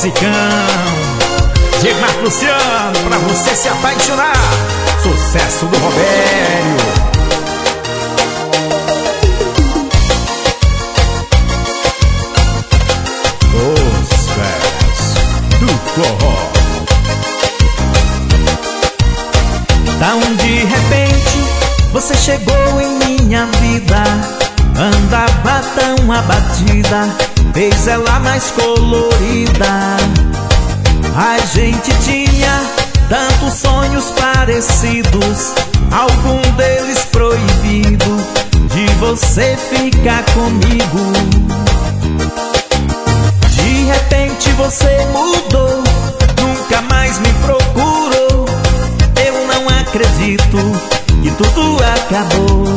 musicão. Diego Marco Luciano, pra você se apaixonar. Sucesso do Robério. Os pés do forró. Tão de repente você chegou em minha vida. Andava tão abatida, fez ela mais colorida. A gente tinha tantos sonhos parecidos, algum deles proibido de você ficar comigo. De repente você mudou, nunca mais me procurou. Eu não acredito que tudo acabou.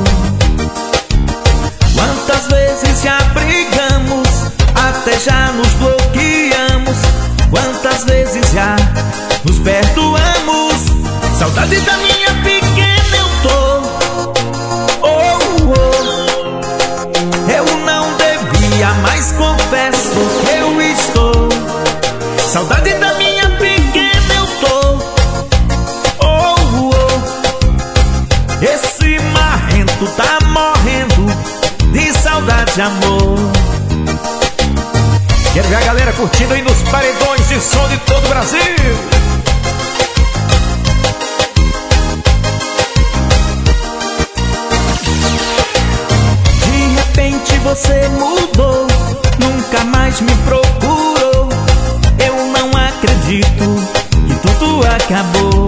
Quantas vezes já brigamos, até já nos bloqueamos. Quantas vezes já nos perdoamos. Saudade da minha pequena eu tô. Oh, oh. Eu não devia, mas confesso que eu estou. Saudade da minha pequena eu tô. Oh, oh. Esse marrento tá morrendo de saudade, amor. Quero ver a galera curtindo aí nos paredões de som de todo o Brasil. De repente você mudou, nunca mais me procurou. Eu não acredito que tudo acabou.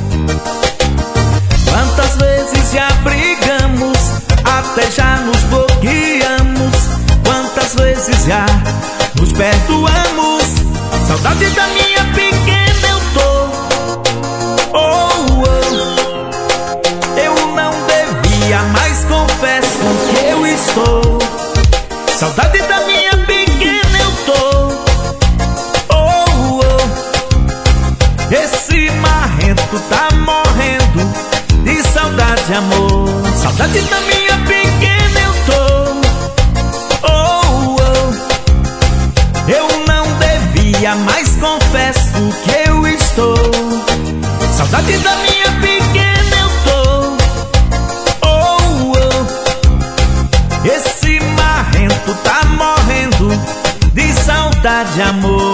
Quantas vezes já brigamos, até já nos bloqueamos. Quantas vezes já nos perdoamos. Saudade da minha pequena eu tô. Oh, oh. Eu não devia, mas confesso que eu estou. Saudade da minha pequena eu tô. Oh, oh. Esse marrento tá morrendo de saudade, amor. Saudade da minha pequena eu tô. Mas confesso que eu estou. Saudade da minha pequena eu tô. Oh, oh. Esse marrento tá morrendo de saudade, amor.